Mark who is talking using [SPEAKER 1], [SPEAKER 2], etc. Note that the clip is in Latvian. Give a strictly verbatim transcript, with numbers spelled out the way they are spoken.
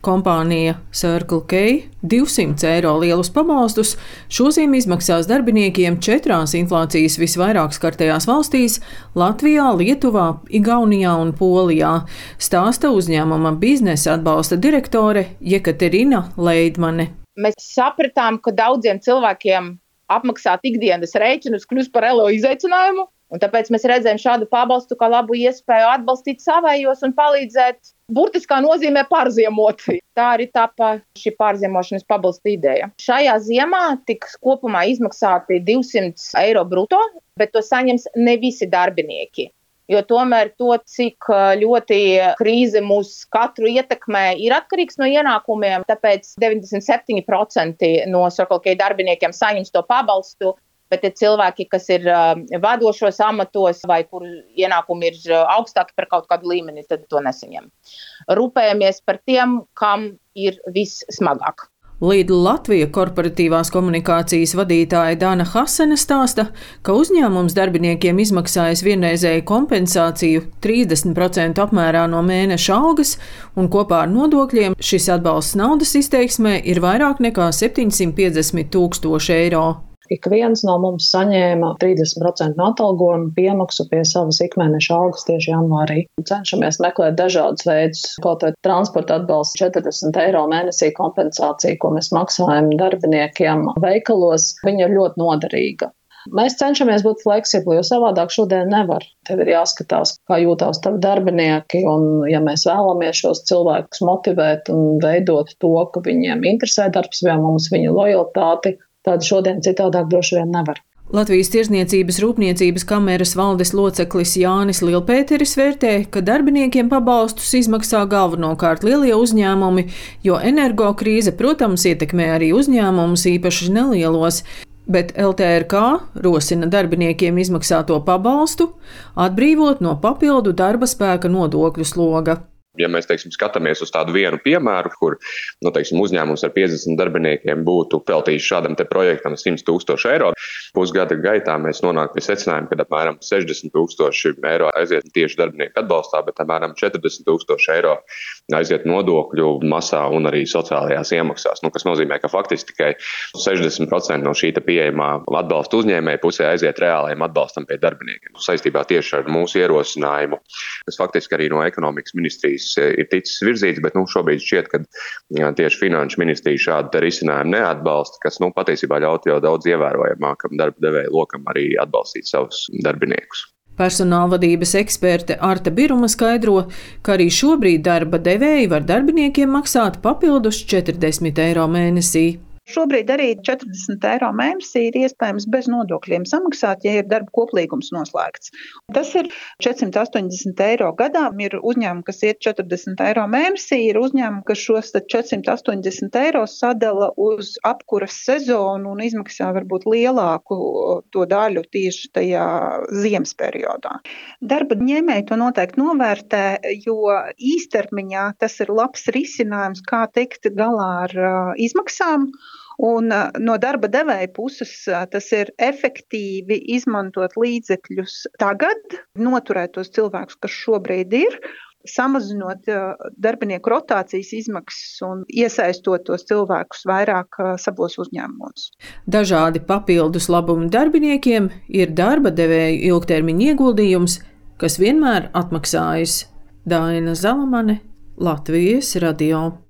[SPEAKER 1] Kompānija Circle K divsimt eiro lielus pabalstus šoziem izmaksās darbiniekiem četrās inflācijas visvairāk skartajās valstīs – Latvijā, Lietuvā, Igaunijā un Polijā, stāsta uzņēmuma biznesa atbalsta direktore Jekaterina Leidmane.
[SPEAKER 2] Mēs sapratām, ka daudziem cilvēkiem apmaksāt ikdienas rēķinus kļūst par lielu izaicinājumu, un tāpēc mēs redzējām šādu pabalstu kā labu iespēju atbalstīt savējos un palīdzēt burtiskā nozīmē pārziemot. Tā arī tapa šī pārziemošanas pabalsta ideja. Šajā ziemā tiks kopumā izmaksāti divsimt eiro bruto, bet to saņems ne visi darbinieki. Jo tomēr to, cik ļoti krīze mūs katru ietekmē, ir atkarīgs no ienākumiem, tāpēc deviņdesmit septiņi procenti no Circle K darbiniekiem saņems to pabalstu, bet ir cilvēki, kas ir vadošos amatos vai kur ienākumi ir augstāki par kaut kādu līmeni, tad to nesaņem. Rūpējamies par tiem, kam ir vissmagāk.
[SPEAKER 1] Lidl Latvija korporatīvās komunikācijas vadītāja Dana Hasene stāsta, ka uzņēmums darbiniekiem izmaksājas vienreizēju kompensāciju trīsdesmit procentu apmērā no mēneša algas, un kopā ar nodokļiem šis atbalsts naudas izteiksmē ir vairāk nekā septiņsimt piecdesmit tūkstoši eiro.
[SPEAKER 3] Ik viens no mums saņēma trīsdesmit procentu no atalgojuma piemaksu pie savas ikmēneša algas tieši janvārī. Cenšamies meklēt dažādus veidus, kaut vai transporta atbalsts četrdesmit eiro mēnesī kompensācija, ko mēs maksājam darbiniekiem veikalos, viņa ir ļoti noderīga. Mēs cenšamies būt fleksibli, jo savādāk šodien nevar. Tev ir jāskatās, kā jūtās tavi darbinieki, un ja mēs vēlamies šos cilvēkus motivēt un veidot to, ka viņiem interesē darbs, vai mums viņa lojalitāti, tāda šodien citādāk droši vien nevar.
[SPEAKER 1] Latvijas Tirzniecības rūpniecības kameras valdes loceklis Jānis Lielpēteris vērtē, ka darbiniekiem pabalstus izmaksā galvenokārt lielie uzņēmumi, jo energo krīze, protams, ietekmē arī uzņēmumus īpaši nelielos, bet L T R K rosina darbiniekiem izmaksāto pabalstu atbrīvot no papildu darba spēka nodokļu sloga.
[SPEAKER 4] Ja mēs, teiksim, skatāmies uz tādu vienu piemēru, kur, nu, teiksim, uzņēmums ar piecdesmit darbiniekiem būtu veltījis šādam te projektam simt tūkstoši eiro, pusgada gaitā mēs nonākam pie secinājuma, ka apmēram sešdesmit tūkstoši eiro aiziet tieši darbinieku atbalstā, bet apmēram četrdesmit tūkstoši eiro aiziet nodokļu masā un arī sociālajās iemaksās, nu, kas nozīmē, ka faktiski tikai sešdesmit procenti no šī te pieejamā atbalsta uzņēmēja pusē aiziet reālajiem atbalstam pie darbiniekiem. Saistībā tieši ar mūsu ierosinājumu, kas faktiski arī no ekonomikas ministrijas ir ticis virzīts, bet nu, šobrīd šķiet, ka jā, tieši Finanšu ministrija šādu risinājumu neatbalsta, kas nu, patiesībā ļaut jau daudz ievērojamākam darba devēja lokam arī atbalstīt savus darbiniekus.
[SPEAKER 1] Personālvadības eksperte Arta Biruma skaidro, ka arī šobrīd darba devēji var darbiniekiem maksāt papildus četrdesmit eiro mēnesī.
[SPEAKER 5] Šobrīd arī četrdesmit eiro mēnesī ir iespējams bez nodokļiem samaksāt, ja ir darba koplīgums noslēgts. Tas ir četrsimt astoņdesmit eiro gadā. Ir uzņēmumi, kas iet četrdesmit eiro mēnesī, ir uzņēmumi, kas šos četrsimt astoņdesmit eiro sadala uz apkuras sezonu un izmaksā varbūt lielāku to daļu tieši tajā ziemas periodā. Darba ņēmēji to noteikti novērtē, jo īstermiņā tas ir labs risinājums, kā tikt galā ar izmaksām. Un no darba devēja puses tas ir efektīvi izmantot līdzekļus tagad, noturēt tos cilvēkus, kas šobrīd ir, samazinot darbinieku rotācijas izmaksas un iesaistot tos cilvēkus vairāk savos uzņēmumos.
[SPEAKER 1] Dažādi papildus labumi darbiniekiem ir darba devēju ilgtermiņa ieguldījums, kas vienmēr atmaksājas. Daina Zalamane, Latvijas radio.